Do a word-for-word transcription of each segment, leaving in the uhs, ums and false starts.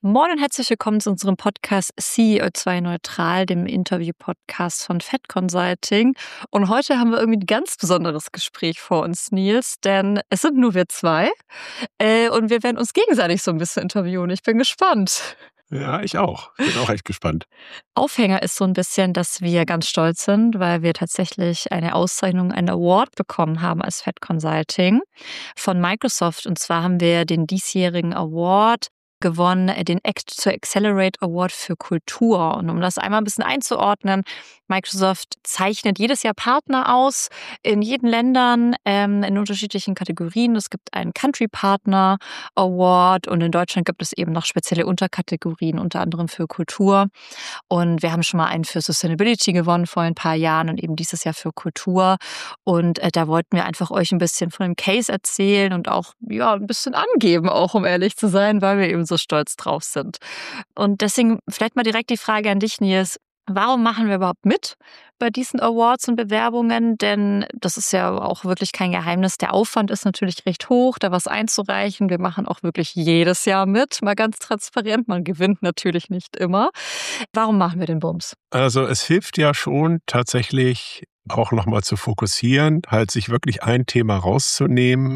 Moin und herzlich willkommen zu unserem Podcast C E O zwei Neutral, dem Interview-Podcast von Fett Consulting. Und heute haben wir irgendwie ein ganz besonderes Gespräch vor uns, Nils, denn es sind nur wir zwei äh, und wir werden uns gegenseitig so ein bisschen interviewen. Ich bin gespannt. Ja, ich auch. Ich bin auch echt gespannt. Aufhänger ist so ein bisschen, dass wir ganz stolz sind, weil wir tatsächlich eine Auszeichnung, einen Award bekommen haben als Fett Consulting von Microsoft. Und zwar haben wir den diesjährigen Award gewonnen, den Act to Accelerate Award für Kultur. Und um das einmal ein bisschen einzuordnen, Microsoft zeichnet jedes Jahr Partner aus in jeden Ländern ähm, in unterschiedlichen Kategorien. Es gibt einen Country Partner Award und in Deutschland gibt es eben noch spezielle Unterkategorien, unter anderem für Kultur. Und wir haben schon mal einen für Sustainability gewonnen vor ein paar Jahren und eben dieses Jahr für Kultur. Und äh, da wollten wir einfach euch ein bisschen von dem Case erzählen und auch ja ein bisschen angeben, auch um ehrlich zu sein, weil wir eben so stolz drauf sind. Und deswegen vielleicht mal direkt die Frage an dich, Nils. Warum machen wir überhaupt mit bei diesen Awards und Bewerbungen? Denn das ist ja auch wirklich kein Geheimnis. Der Aufwand ist natürlich recht hoch, da was einzureichen. Wir machen auch wirklich jedes Jahr mit, mal ganz transparent. Man gewinnt natürlich nicht immer. Warum machen wir den Bums? Also es hilft ja schon tatsächlich auch nochmal zu fokussieren, halt sich wirklich ein Thema rauszunehmen,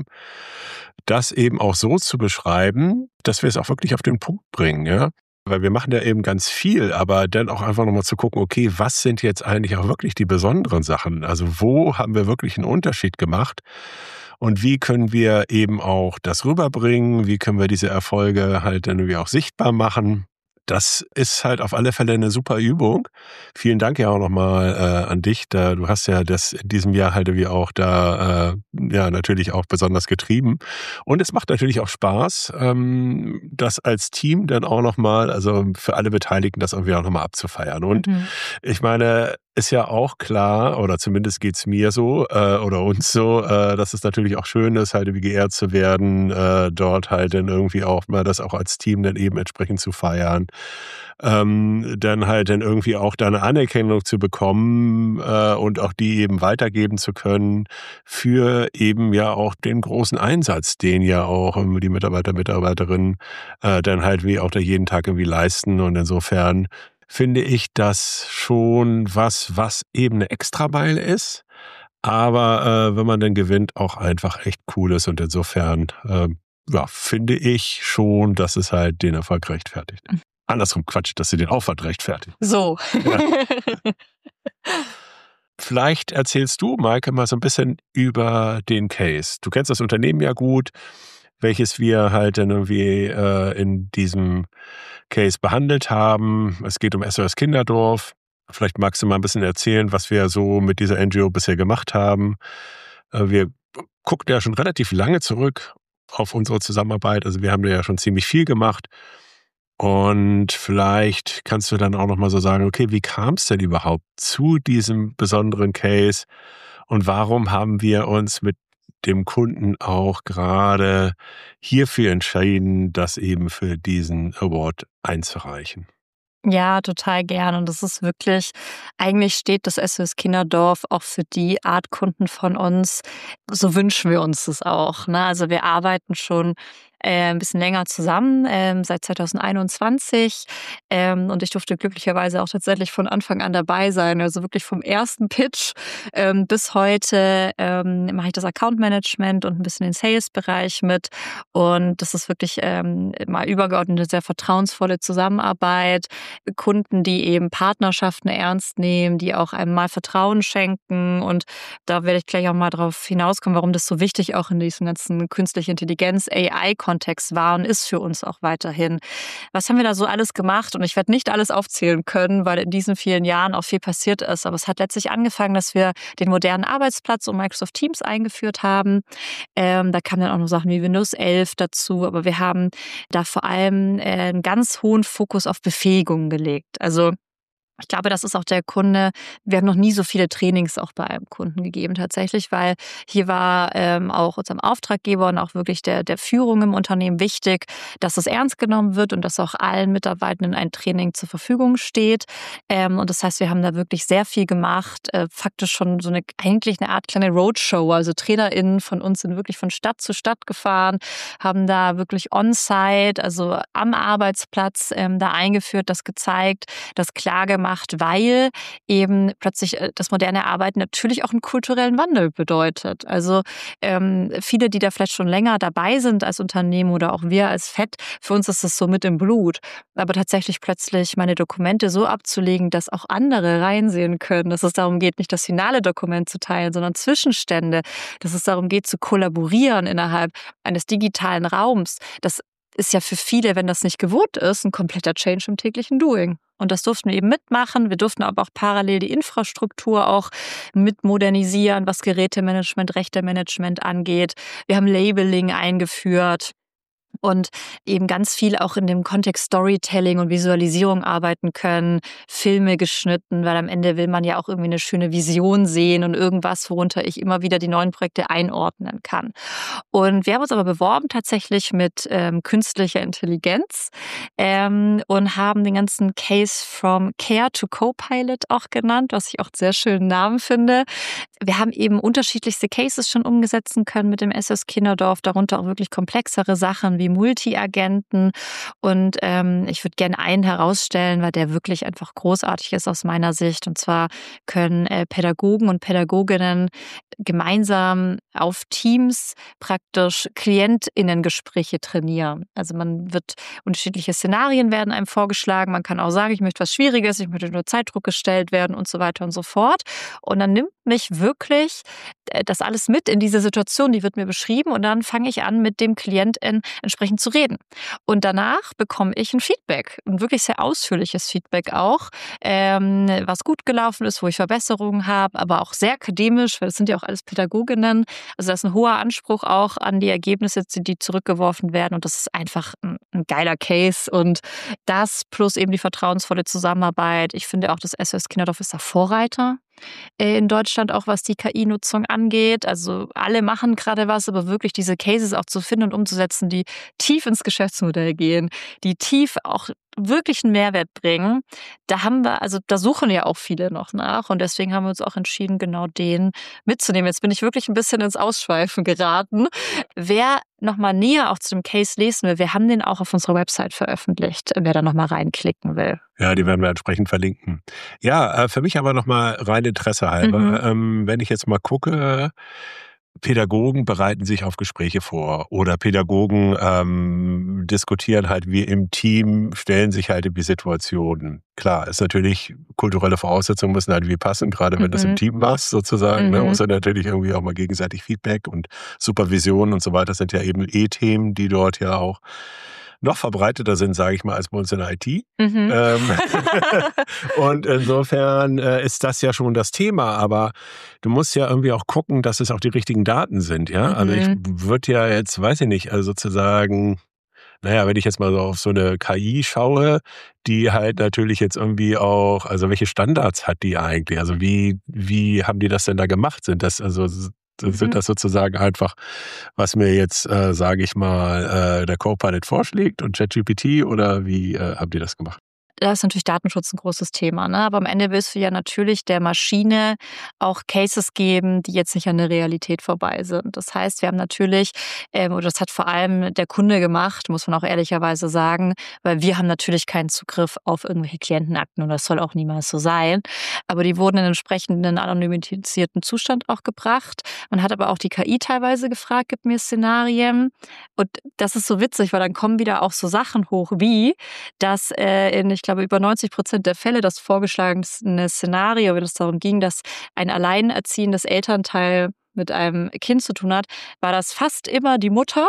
das eben auch so zu beschreiben, dass wir es auch wirklich auf den Punkt bringen, ja. Weil wir machen ja eben ganz viel, aber dann auch einfach nochmal zu gucken, okay, was sind jetzt eigentlich auch wirklich die besonderen Sachen? Also wo haben wir wirklich einen Unterschied gemacht? Und wie können wir eben auch das rüberbringen? Wie können wir diese Erfolge halt dann irgendwie auch sichtbar machen? Das ist halt auf alle Fälle eine super Übung. Vielen Dank ja auch nochmal äh, an dich. Da, du hast ja das in diesem Jahr halt wie auch da äh, ja natürlich auch besonders getrieben. Und es macht natürlich auch Spaß, ähm, das als Team dann auch nochmal, also für alle Beteiligten, das irgendwie auch nochmal abzufeiern. Und Mhm. ich meine, ist ja auch klar, oder zumindest geht's mir so äh, oder uns so, äh, dass es natürlich auch schön ist, halt wie geehrt zu werden, äh, dort halt dann irgendwie auch mal das auch als Team dann eben entsprechend zu feiern. Ähm, dann halt dann irgendwie auch da eine Anerkennung zu bekommen äh, und auch die eben weitergeben zu können für eben ja auch den großen Einsatz, den ja auch ähm, die Mitarbeiter, Mitarbeiterinnen äh, dann halt wie auch da jeden Tag irgendwie leisten. Und insofern finde ich das schon was, was eben eine Extrameile ist, aber äh, wenn man dann gewinnt, auch einfach echt cool ist. Und insofern äh, ja, finde ich schon, dass es halt den Erfolg rechtfertigt. Andersrum Quatsch, dass sie den Aufwand rechtfertigt. So. Ja. Vielleicht erzählst du, Maike, mal so ein bisschen über den Case. Du kennst das Unternehmen ja gut, welches wir halt dann irgendwie äh, in diesem Case behandelt haben. Es geht um S O S Kinderdorf. Vielleicht magst du mal ein bisschen erzählen, was wir so mit dieser N G O bisher gemacht haben. Äh, wir gucken ja schon relativ lange zurück auf unsere Zusammenarbeit. Also wir haben da ja schon ziemlich viel gemacht. Und vielleicht kannst du dann auch noch mal so sagen, okay, wie kam es denn überhaupt zu diesem besonderen Case und warum haben wir uns mit dem Kunden auch gerade hierfür entschieden, das eben für diesen Award einzureichen? Ja, total gern. Und das ist wirklich, eigentlich steht das S O S Kinderdorf auch für die Art Kunden von uns. So wünschen wir uns das auch. Ne? Also wir arbeiten schon äh, ein bisschen länger zusammen, ähm, seit zwanzig einundzwanzig. Ähm, und ich durfte glücklicherweise auch tatsächlich von Anfang an dabei sein. Also wirklich vom ersten Pitch ähm, bis heute ähm, mache ich das Account Management und ein bisschen den Sales-Bereich mit. Und das ist wirklich ähm, mal übergeordnet eine sehr vertrauensvolle Zusammenarbeit. Kunden, die eben Partnerschaften ernst nehmen, die auch einem mal Vertrauen schenken. Und da werde ich gleich auch mal drauf hinauskommen, warum das so wichtig auch in diesem ganzen künstliche Intelligenz A I-Kontext war und ist für uns auch weiterhin. Was haben wir da so alles gemacht? Und ich werde nicht alles aufzählen können, weil in diesen vielen Jahren auch viel passiert ist. Aber es hat letztlich angefangen, dass wir den modernen Arbeitsplatz und Microsoft Teams eingeführt haben. Ähm, da kamen dann auch noch Sachen wie Windows elf dazu. Aber wir haben da vor allem äh, einen ganz hohen Fokus auf Befähigung gelegt. Also Ich glaube, das ist auch der Kunde. Wir haben noch nie so viele Trainings auch bei einem Kunden gegeben tatsächlich, weil hier war ähm, auch unserem Auftraggeber und auch wirklich der, der Führung im Unternehmen wichtig, dass es ernst genommen wird und dass auch allen Mitarbeitenden ein Training zur Verfügung steht. Ähm, und das heißt, wir haben da wirklich sehr viel gemacht, äh, faktisch schon so eine eigentlich eine Art kleine Roadshow. Also TrainerInnen von uns sind wirklich von Stadt zu Stadt gefahren, haben da wirklich on-site, also am Arbeitsplatz ähm, da eingeführt, das gezeigt, das klar gemacht, weil eben plötzlich das moderne Arbeiten natürlich auch einen kulturellen Wandel bedeutet. Also ähm, viele, die da vielleicht schon länger dabei sind als Unternehmen oder auch wir als Fett, für uns ist das so mit im Blut. Aber tatsächlich plötzlich meine Dokumente so abzulegen, dass auch andere reinsehen können, dass es darum geht, nicht das finale Dokument zu teilen, sondern Zwischenstände, dass es darum geht, zu kollaborieren innerhalb eines digitalen Raums. Das ist ja für viele, wenn das nicht gewohnt ist, ein kompletter Change im täglichen Doing. Und das durften wir eben mitmachen. Wir durften aber auch parallel die Infrastruktur auch mit modernisieren, was Gerätemanagement, Rechtemanagement angeht. Wir haben Labeling eingeführt. Und eben ganz viel auch in dem Kontext Storytelling und Visualisierung arbeiten können, Filme geschnitten, weil am Ende will man ja auch irgendwie eine schöne Vision sehen und irgendwas, worunter ich immer wieder die neuen Projekte einordnen kann. Und wir haben uns aber beworben tatsächlich mit ähm, künstlicher Intelligenz ähm, und haben den ganzen Case from Care to Copilot auch genannt, was ich auch einen sehr schönen Namen finde. Wir haben eben unterschiedlichste Cases schon umgesetzen können mit dem S S Kinderdorf, darunter auch wirklich komplexere Sachen wie Multi-Agenten. Und ähm, ich würde gerne einen herausstellen, weil der wirklich einfach großartig ist aus meiner Sicht. Und zwar können äh, Pädagogen und Pädagoginnen gemeinsam auf Teams praktisch KlientInnen-Gespräche trainieren. Also man wird, unterschiedliche Szenarien werden einem vorgeschlagen. Man kann auch sagen, ich möchte was Schwieriges, ich möchte nur Zeitdruck gestellt werden und so weiter und so fort. Und dann nimmt mich wirklich das alles mit in diese Situation, die wird mir beschrieben und dann fange ich an, mit dem Klientin entsprechend zu reden. Und danach bekomme ich ein Feedback, ein wirklich sehr ausführliches Feedback auch, ähm, was gut gelaufen ist, wo ich Verbesserungen habe, aber auch sehr akademisch, weil das sind ja auch alles Pädagoginnen. Also da ist ein hoher Anspruch auch an die Ergebnisse, die zurückgeworfen werden und das ist einfach ein, ein geiler Case und das plus eben die vertrauensvolle Zusammenarbeit. Ich finde auch, das S O S Kinderdorf ist da Vorreiter in Deutschland, auch was die K I-Nutzung angeht. Also alle machen gerade was, aber wirklich diese Cases auch zu finden und umzusetzen, die tief ins Geschäftsmodell gehen, die tief auch wirklich einen Mehrwert bringen. Da haben wir, also da suchen ja auch viele noch nach und deswegen haben wir uns auch entschieden, genau den mitzunehmen. Jetzt bin ich wirklich ein bisschen ins Ausschweifen geraten. Wer nochmal näher auch zu dem Case lesen will, wir haben den auch auf unserer Website veröffentlicht, wer da nochmal reinklicken will. Ja, die werden wir entsprechend verlinken. Ja, für mich aber nochmal rein Interesse halber. Mhm. Ähm, wenn ich jetzt mal gucke, Pädagogen bereiten sich auf Gespräche vor oder Pädagogen ähm, diskutieren halt wie im Team, stellen sich halt in die Situationen. Klar, ist natürlich, kulturelle Voraussetzungen müssen halt wie passen, gerade wenn mhm. das im Team machst sozusagen. Mhm. Ne, muss ja natürlich irgendwie auch mal gegenseitig Feedback und Supervision und so weiter sind ja eben eh Themen, die dort ja auch noch verbreiteter sind, sage ich mal, als bei uns in der I T. Mhm. Ähm, und insofern äh, ist das ja schon das Thema, aber du musst ja irgendwie auch gucken, dass es auch die richtigen Daten sind, ja. Mhm. Also ich würde ja jetzt, weiß ich nicht, also sozusagen, naja, wenn ich jetzt mal so auf so eine K I schaue, die halt natürlich jetzt irgendwie auch, also welche Standards hat die eigentlich? Also wie, wie haben die das denn da gemacht? Sind das also Sind das sozusagen einfach, was mir jetzt, äh, sage ich mal, äh, der Copilot vorschlägt und ChatGPT oder wie äh, habt ihr das gemacht? Da ist natürlich Datenschutz ein großes Thema, ne? Aber am Ende willst du ja natürlich der Maschine auch Cases geben, die jetzt nicht an der Realität vorbei sind. Das heißt, wir haben natürlich, ähm, oder das hat vor allem der Kunde gemacht, muss man auch ehrlicherweise sagen, weil wir haben natürlich keinen Zugriff auf irgendwelche Klientenakten und das soll auch niemals so sein. Aber die wurden in entsprechenden anonymisierten Zustand auch gebracht. Man hat aber auch die K I teilweise gefragt, gib mir Szenarien. Und das ist so witzig, weil dann kommen wieder auch so Sachen hoch wie, dass äh, in, ich glaube, über neunzig Prozent der Fälle das vorgeschlagene Szenario, wenn es darum ging, dass ein alleinerziehendes Elternteil mit einem Kind zu tun hat, war das fast immer die Mutter,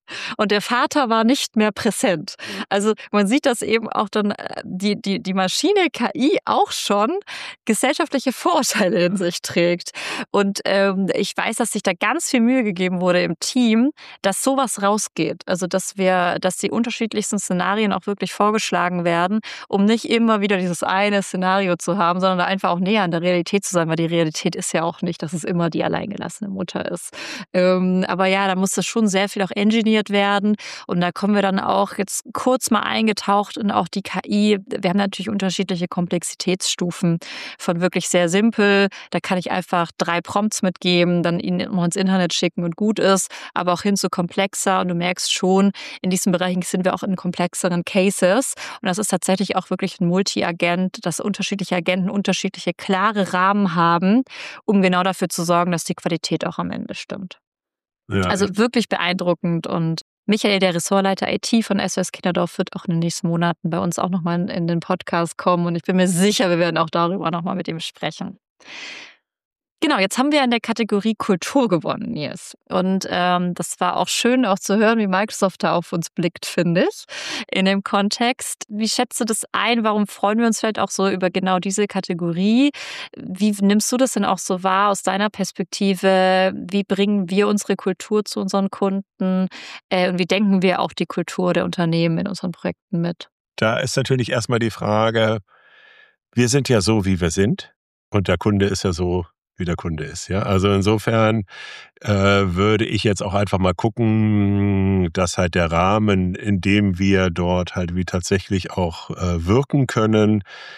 Und der Vater war nicht mehr präsent. Also man sieht, dass eben auch dann die, die, die Maschine K I auch schon gesellschaftliche Vorurteile in sich trägt. Und ähm, ich weiß, dass sich da ganz viel Mühe gegeben wurde im Team, dass sowas rausgeht. Also dass wir, dass die unterschiedlichsten Szenarien auch wirklich vorgeschlagen werden, um nicht immer wieder dieses eine Szenario zu haben, sondern da einfach auch näher an der Realität zu sein, weil die Realität ist ja auch nicht, dass es immer die alleingelassene Mutter ist. Ähm, aber ja, da muss das schon sehr viel auch engineert werden. Und da kommen wir dann auch jetzt kurz mal eingetaucht in auch die K I. Wir haben natürlich unterschiedliche Komplexitätsstufen von wirklich sehr simpel. Da kann ich einfach drei Prompts mitgeben, dann ihn noch ins Internet schicken und gut ist, aber auch hin zu komplexer. Und du merkst schon, in diesen Bereichen sind wir auch in komplexeren Cases. Und das ist tatsächlich auch wirklich ein Multi-Agent, dass unterschiedliche Agenten unterschiedliche klare Rahmen haben, um genau dafür zu sorgen, dass die Qualität auch am Ende stimmt. Ja, also wirklich beeindruckend. Und Michael, der Ressortleiter I T von S O S Kinderdorf, wird auch in den nächsten Monaten bei uns auch nochmal in den Podcast kommen. Und ich bin mir sicher, wir werden auch darüber nochmal mit ihm sprechen. Genau, jetzt haben wir in der Kategorie Kultur gewonnen, Nils. Und ähm, das war auch schön, auch zu hören, wie Microsoft da auf uns blickt, finde ich, in dem Kontext. Wie schätzt du das ein? Warum freuen wir uns vielleicht auch so über genau diese Kategorie? Wie nimmst du das denn auch so wahr aus deiner Perspektive? Wie bringen wir unsere Kultur zu unseren Kunden? Äh, und wie denken wir auch die Kultur der Unternehmen in unseren Projekten mit? Da ist natürlich erstmal die Frage, wir sind ja so, wie wir sind. Und der Kunde ist ja so, wie der Kunde ist. Ja, also insofern äh, würde ich jetzt auch einfach mal gucken, dass halt der Rahmen, in dem wir dort halt wie tatsächlich auch äh, wirken können,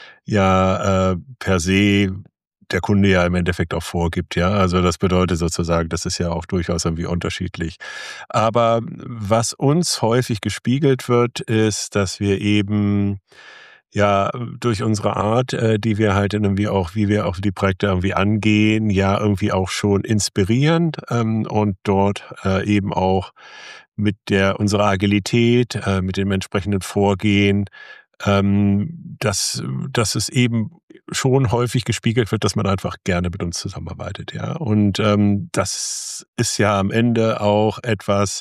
ja äh, per se der Kunde ja im Endeffekt auch vorgibt. Ja, also das bedeutet sozusagen, das ist ja auch durchaus irgendwie unterschiedlich. Aber was uns häufig gespiegelt wird, ist, dass wir eben ja durch unsere Art, äh, die wir halt irgendwie auch, wie wir auch die Projekte irgendwie angehen, ja irgendwie auch schon inspirieren ähm, und dort äh, eben auch mit der unserer Agilität, äh, mit dem entsprechenden Vorgehen, ähm, dass, dass es eben schon häufig gespiegelt wird, dass man einfach gerne mit uns zusammenarbeitet. Ja, und ähm, das ist ja am Ende auch etwas,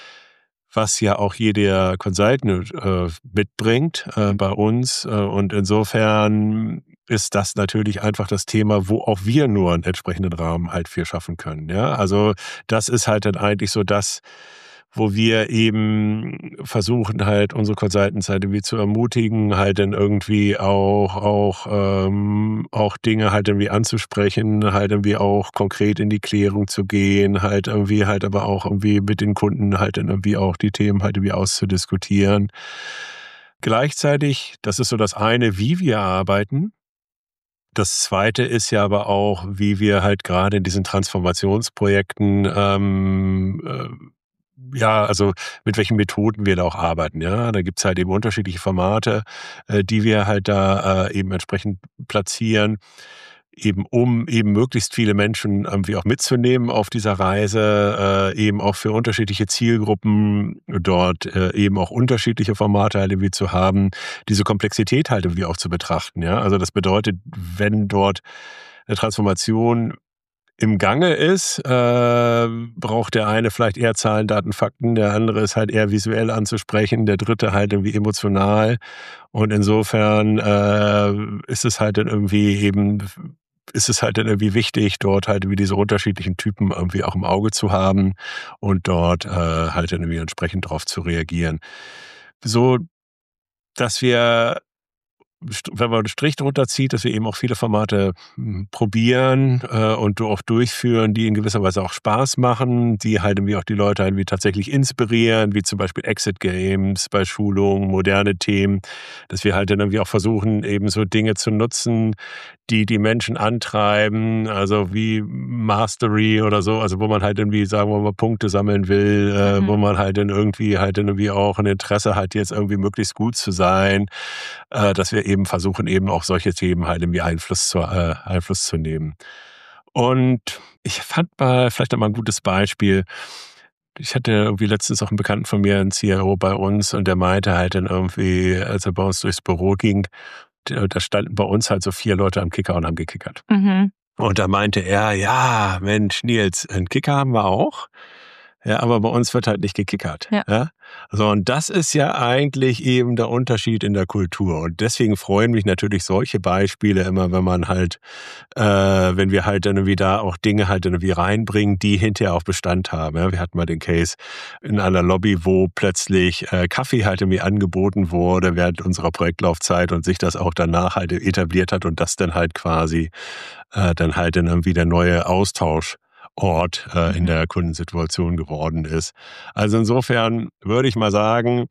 was ja auch jeder Consultant äh, mitbringt äh, bei uns. Äh, und insofern ist das natürlich einfach das Thema, wo auch wir nur einen entsprechenden Rahmen halt für schaffen können. Ja, also das ist halt dann eigentlich so das, wo wir eben versuchen halt unsere Consultants halt irgendwie zu ermutigen, halt dann irgendwie auch auch ähm, auch Dinge halt irgendwie anzusprechen, halt irgendwie auch konkret in die Klärung zu gehen, halt irgendwie halt aber auch irgendwie mit den Kunden halt dann irgendwie auch die Themen halt irgendwie auszudiskutieren. Gleichzeitig, das ist so das eine, wie wir arbeiten. Das Zweite ist ja aber auch, wie wir halt gerade in diesen Transformationsprojekten ähm, äh, ja, also mit welchen Methoden wir da auch arbeiten. Ja, da gibt's halt eben unterschiedliche Formate, äh, die wir halt da äh, eben entsprechend platzieren, eben um eben möglichst viele Menschen irgendwie auch mitzunehmen auf dieser Reise, äh, eben auch für unterschiedliche Zielgruppen dort äh, eben auch unterschiedliche Formate halt irgendwie zu haben, diese Komplexität halt irgendwie auch zu betrachten. Ja, also das bedeutet, wenn dort eine Transformation im Gange ist, äh, braucht der eine vielleicht eher Zahlen, Daten, Fakten, der andere ist halt eher visuell anzusprechen, der dritte halt irgendwie emotional. Und insofern äh, ist es halt dann irgendwie eben, ist es halt dann irgendwie wichtig, dort halt wie diese unterschiedlichen Typen irgendwie auch im Auge zu haben und dort äh, halt dann irgendwie entsprechend drauf zu reagieren. So, dass wir, wenn man einen Strich drunter zieht, dass wir eben auch viele Formate probieren äh, und auch durchführen, die in gewisser Weise auch Spaß machen, die halt irgendwie auch die Leute irgendwie tatsächlich inspirieren, wie zum Beispiel Exit Games bei Schulungen, moderne Themen, dass wir halt dann irgendwie auch versuchen, eben so Dinge zu nutzen, die die Menschen antreiben, also wie Mastery oder so, also wo man halt irgendwie, sagen wir mal, Punkte sammeln will, äh, mhm. wo man halt dann irgendwie halt dann irgendwie auch ein Interesse hat, jetzt irgendwie möglichst gut zu sein, äh, dass wir eben versuchen, eben auch solche Themen halt irgendwie Einfluss zu, äh, Einfluss zu nehmen. Und ich fand mal vielleicht einmal ein gutes Beispiel. Ich hatte irgendwie letztens auch einen Bekannten von mir, einen C I O bei uns, und der meinte halt dann irgendwie, als er bei uns durchs Büro ging, da standen bei uns halt so vier Leute am Kicker und haben gekickert. Mhm. Und da meinte er, ja, Mensch, Nils, einen Kicker haben wir auch. Ja, aber bei uns wird halt nicht gekickert. Ja. Ja? So, und das ist ja eigentlich eben der Unterschied in der Kultur. Und deswegen freuen mich natürlich solche Beispiele immer, wenn man halt, äh, wenn wir halt dann irgendwie da auch Dinge halt irgendwie reinbringen, die hinterher auch Bestand haben. Ja? Wir hatten mal den Case in einer Lobby, wo plötzlich äh, Kaffee halt irgendwie angeboten wurde während unserer Projektlaufzeit und sich das auch danach halt etabliert hat und das dann halt quasi äh, dann halt dann irgendwie der neue Austausch Ort äh, in der Kundensituation geworden ist. Also insofern würde ich mal sagen,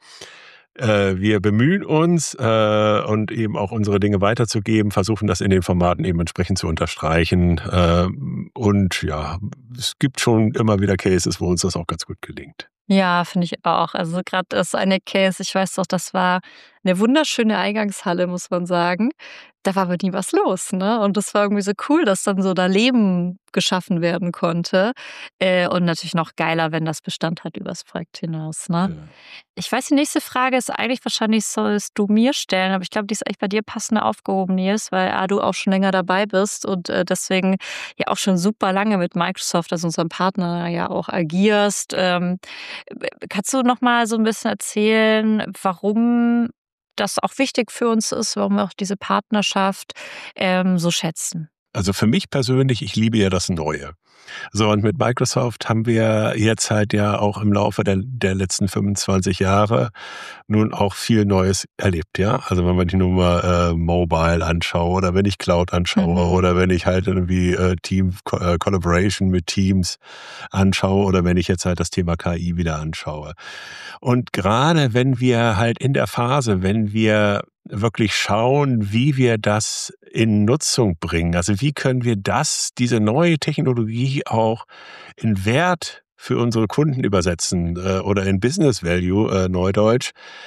äh, wir bemühen uns äh, und eben auch unsere Dinge weiterzugeben, versuchen das in den Formaten eben entsprechend zu unterstreichen. Äh, und ja, es gibt schon immer wieder Cases, wo uns das auch ganz gut gelingt. Ja, finde ich auch. Also gerade das eine Case, ich weiß doch, das war eine wunderschöne Eingangshalle, muss man sagen. Da war aber nie was los, ne? Und das war irgendwie so cool, dass dann so da Leben geschaffen werden konnte. Äh, und natürlich noch geiler, wenn das Bestand hat übers Projekt hinaus, ne? Ja. Ich weiß, die nächste Frage ist eigentlich, wahrscheinlich sollst du mir stellen, aber ich glaube, die ist eigentlich bei dir passender aufgehoben, Nils, weil A, du auch schon länger dabei bist und äh, deswegen ja auch schon super lange mit Microsoft, also unserem Partner, ja auch agierst. Ähm, kannst du noch mal so ein bisschen erzählen, warum das auch wichtig für uns ist, warum wir auch diese Partnerschaft ähm, so schätzen? Also für mich persönlich, ich liebe ja das Neue. So, und mit Microsoft haben wir jetzt halt ja auch im Laufe der, der letzten fünfundzwanzig Jahre nun auch viel Neues erlebt, ja. Also wenn man die Nummer äh, Mobile anschaue oder wenn ich Cloud anschaue Mhm. oder wenn ich halt irgendwie äh, Team äh, Collaboration mit Teams anschaue oder wenn ich jetzt halt das Thema K I wieder anschaue. Und gerade wenn wir halt in der Phase, wenn wir wirklich schauen, wie wir das in Nutzung bringen. Also wie können wir das, diese neue Technologie auch in Wert für unsere Kunden übersetzen äh, oder in Business Value, äh, Neudeutsch.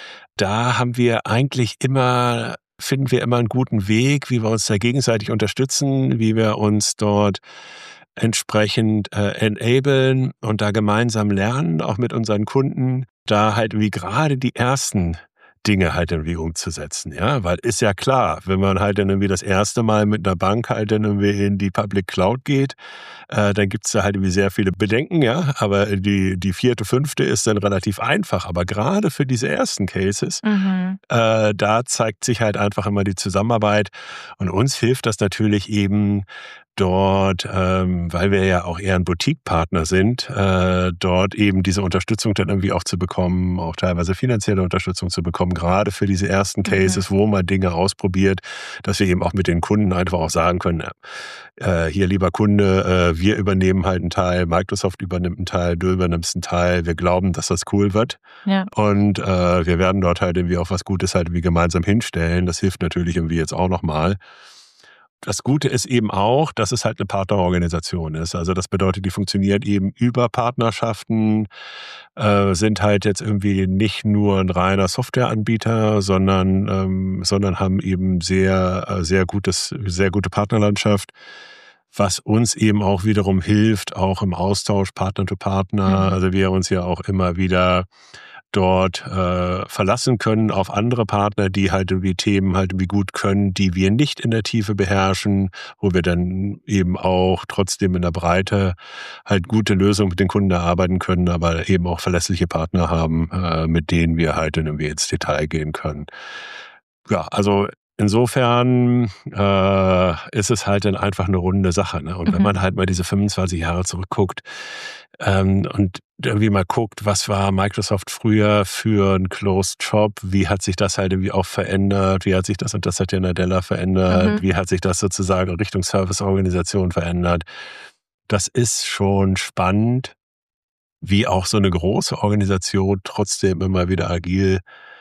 Da haben wir eigentlich immer, finden wir immer einen guten Weg, wie wir uns da gegenseitig unterstützen, wie wir uns dort entsprechend äh, enablen und da gemeinsam lernen, auch mit unseren Kunden, da halt wie gerade die ersten Dinge halt irgendwie umzusetzen, ja, weil ist ja klar, wenn man halt dann irgendwie das erste Mal mit einer Bank halt dann irgendwie in die Public Cloud geht, äh, dann gibt's da halt irgendwie sehr viele Bedenken, ja, aber die, die vierte, fünfte ist dann relativ einfach, aber gerade für diese ersten Cases, Mhm. äh, da zeigt sich halt einfach immer die Zusammenarbeit und uns hilft das natürlich eben, dort, ähm, weil wir ja auch eher ein Boutique-Partner sind, äh, dort eben diese Unterstützung dann irgendwie auch zu bekommen, auch teilweise finanzielle Unterstützung zu bekommen, gerade für diese ersten Cases, Mhm. wo man Dinge ausprobiert, dass wir eben auch mit den Kunden einfach auch sagen können, äh, hier lieber Kunde, äh, wir übernehmen halt einen Teil, Microsoft übernimmt einen Teil, du übernimmst einen Teil, wir glauben, dass das cool wird. Ja. Und äh, wir werden dort halt irgendwie auch was Gutes halt irgendwie gemeinsam hinstellen. Das hilft natürlich irgendwie jetzt auch nochmal. Das Gute ist eben auch, dass es halt eine Partnerorganisation ist. Also das bedeutet, die funktioniert eben über Partnerschaften, äh, sind halt jetzt irgendwie nicht nur ein reiner Softwareanbieter, sondern ähm, sondern haben eben sehr äh, sehr gutes sehr gute Partnerlandschaft, was uns eben auch wiederum hilft, auch im Austausch Partner to Partner. Mhm. Also wir uns ja auch immer wieder dort äh, verlassen können auf andere Partner, die halt irgendwie Themen halt irgendwie gut können, die wir nicht in der Tiefe beherrschen, wo wir dann eben auch trotzdem in der Breite halt gute Lösungen mit den Kunden erarbeiten können, aber eben auch verlässliche Partner haben, äh, mit denen wir halt dann irgendwie ins Detail gehen können. Ja, also insofern äh, ist es halt dann einfach eine runde Sache. Ne? Und wenn Mhm. man halt mal diese fünfundzwanzig Jahre zurückguckt ähm, und irgendwie mal guckt, was war Microsoft früher für ein Closed Shop, wie hat sich das halt irgendwie auch verändert, wie hat sich das und das hat ja Nadella verändert, Mhm. wie hat sich das sozusagen in Richtung Serviceorganisation verändert. Das ist schon spannend, wie auch so eine große Organisation trotzdem immer wieder agil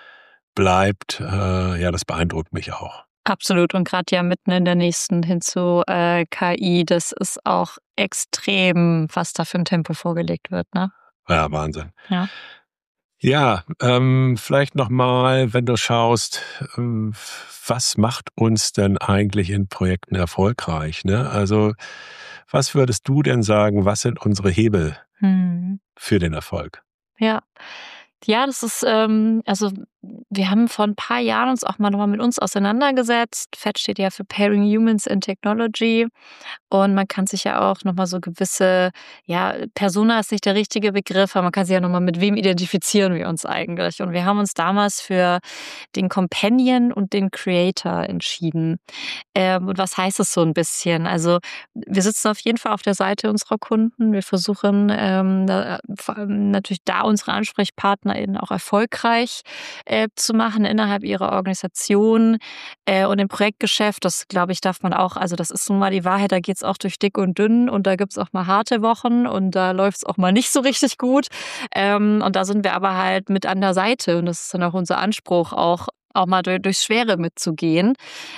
bleibt. Äh, ja, das beeindruckt mich auch. Absolut. Und gerade ja mitten in der nächsten hin zu äh, K I, das ist auch extrem, was da für ein Tempo vorgelegt wird, ne? Ja, Wahnsinn. Ja. Ja, ähm, vielleicht nochmal, wenn du schaust, ähm, was macht uns denn eigentlich in Projekten erfolgreich? Ne? Also, was würdest du denn sagen, was sind unsere Hebel Mhm. für den Erfolg? Ja. Ja, das ist, ähm, also wir haben vor ein paar Jahren uns auch mal nochmal mit uns auseinandergesetzt. F E T steht ja für Pairing Humans in Technology. Und man kann sich ja auch nochmal so gewisse, ja, Persona ist nicht der richtige Begriff, aber man kann sich ja nochmal, mit wem identifizieren wir uns eigentlich. Und wir haben uns damals für den Companion und den Creator entschieden. Ähm, und was heißt es so ein bisschen? Also wir sitzen auf jeden Fall auf der Seite unserer Kunden. Wir versuchen ähm, da, vor allem natürlich da unsere AnsprechpartnerInnen auch erfolgreich äh, zu machen innerhalb ihrer Organisation. Äh, und im Projektgeschäft, das glaube ich, darf man auch, also das ist nun mal die Wahrheit, da geht es auch durch dick und dünn und da gibt es auch mal harte Wochen und da läuft es auch mal nicht so richtig gut. Ähm, und da sind wir aber halt mit an der Seite und das ist dann auch unser Anspruch, auch auch mal durch, durchs Schwere mitzugehen.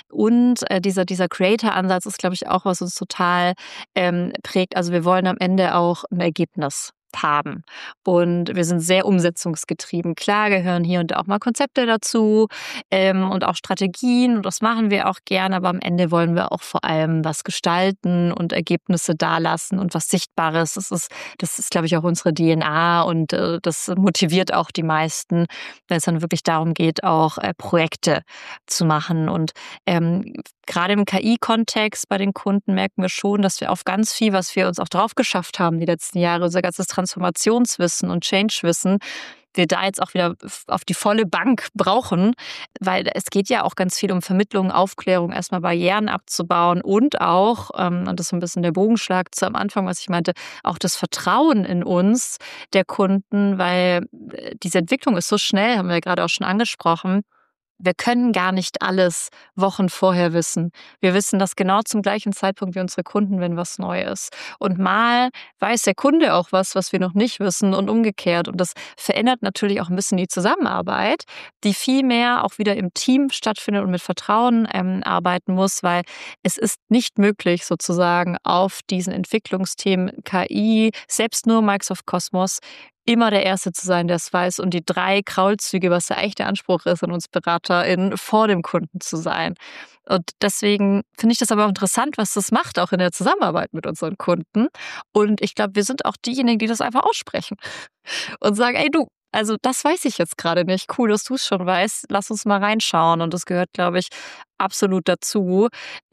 Und äh, dieser, dieser Creator-Ansatz ist, glaube ich, auch, was uns total ähm, prägt. Also wir wollen am Ende auch ein Ergebnis haben. Und wir sind sehr umsetzungsgetrieben. Klar gehören hier und da auch mal Konzepte dazu ähm, und auch Strategien und das machen wir auch gerne, aber am Ende wollen wir auch vor allem was gestalten und Ergebnisse dalassen und was Sichtbares. Das ist, das ist, glaube ich, auch unsere D N A und äh, das motiviert auch die meisten, wenn es dann wirklich darum geht, auch äh, Projekte zu machen. Und ähm, gerade im K I-Kontext bei den Kunden merken wir schon, dass wir auf ganz viel, was wir uns auch drauf geschafft haben die letzten Jahre, unser ganzes Transformationswissen und Change-Wissen, wir da jetzt auch wieder auf die volle Bank brauchen, weil es geht ja auch ganz viel um Vermittlung, Aufklärung, erstmal Barrieren abzubauen und auch, ähm, und das ist so ein bisschen der Bogenschlag zu am Anfang, was ich meinte, auch das Vertrauen in uns der Kunden, weil diese Entwicklung ist so schnell, haben wir ja gerade auch schon angesprochen. Wir können gar nicht alles Wochen vorher wissen. Wir wissen das genau zum gleichen Zeitpunkt wie unsere Kunden, wenn was neu ist. Und mal weiß der Kunde auch was, was wir noch nicht wissen und umgekehrt. Und das verändert natürlich auch ein bisschen die Zusammenarbeit, die viel mehr auch wieder im Team stattfindet und mit Vertrauen ähm, arbeiten muss, weil es ist nicht möglich, sozusagen auf diesen Entwicklungsthemen K I, selbst nur Microsoft Cosmos, immer der Erste zu sein, der es weiß und die drei Kraulzüge, was ja eigentlich der Anspruch ist an uns BeraterInnen, vor dem Kunden zu sein. Und deswegen finde ich das aber auch interessant, was das macht, auch in der Zusammenarbeit mit unseren Kunden. Und ich glaube, wir sind auch diejenigen, die das einfach aussprechen und sagen, ey du, also das weiß ich jetzt gerade nicht. Cool, dass du es schon weißt. Lass uns mal reinschauen. Und das gehört, glaube ich, absolut dazu,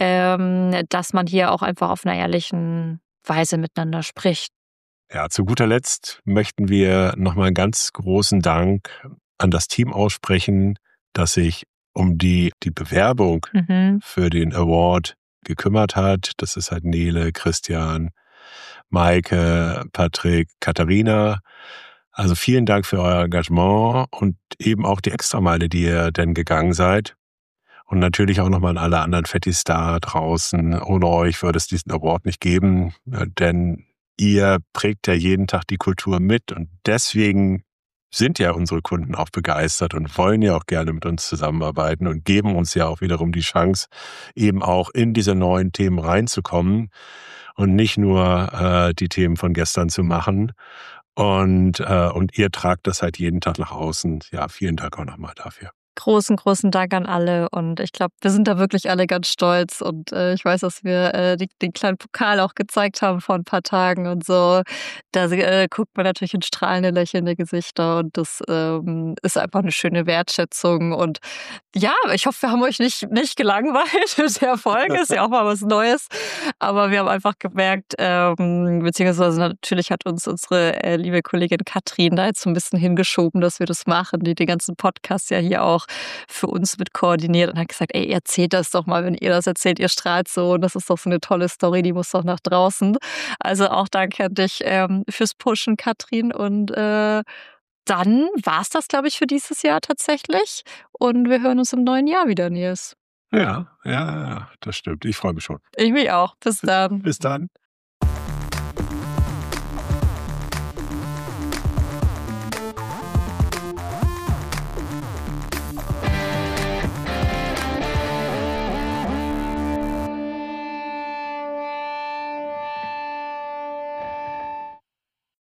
ähm, dass man hier auch einfach auf einer ehrlichen Weise miteinander spricht. Ja, zu guter Letzt möchten wir nochmal einen ganz großen Dank an das Team aussprechen, das sich um die, die Bewerbung mhm. für den Award gekümmert hat. Das ist halt Nele, Christian, Maike, Patrick, Katharina. Also vielen Dank für euer Engagement und eben auch die Extrameile, die ihr denn gegangen seid. Und natürlich auch nochmal an alle anderen Fettis da draußen. Ohne euch würde es diesen Award nicht geben, denn ihr prägt ja jeden Tag die Kultur mit und deswegen sind ja unsere Kunden auch begeistert und wollen ja auch gerne mit uns zusammenarbeiten und geben uns ja auch wiederum die Chance, eben auch in diese neuen Themen reinzukommen und nicht nur äh, die Themen von gestern zu machen. Und, äh, und ihr tragt das halt jeden Tag nach außen. Ja, vielen Dank auch nochmal dafür. Großen, großen Dank an alle und ich glaube, wir sind da wirklich alle ganz stolz und äh, ich weiß, dass wir äh, die, den kleinen Pokal auch gezeigt haben vor ein paar Tagen und so. Da äh, guckt man natürlich in strahlende, lächelnde Gesichter und das ähm, ist einfach eine schöne Wertschätzung und ja, ich hoffe, wir haben euch nicht, nicht gelangweilt mit der Folge, ist ja auch mal was Neues, aber wir haben einfach gemerkt, ähm, beziehungsweise natürlich hat uns unsere äh, liebe Kollegin Katrin da jetzt so ein bisschen hingeschoben, dass wir das machen, die den ganzen Podcast ja hier auch für uns mit koordiniert und hat gesagt, ey, erzählt das doch mal, wenn ihr das erzählt, ihr strahlt so und das ist doch so eine tolle Story, die muss doch nach draußen. Also auch danke an dich ähm, fürs Pushen, Katrin und äh, dann war's das, glaube ich, für dieses Jahr tatsächlich und wir hören uns im neuen Jahr wieder, Nils. Ja, ja, ja, das stimmt. Ich freue mich schon. Ich mich auch. Bis dann. Bis dann.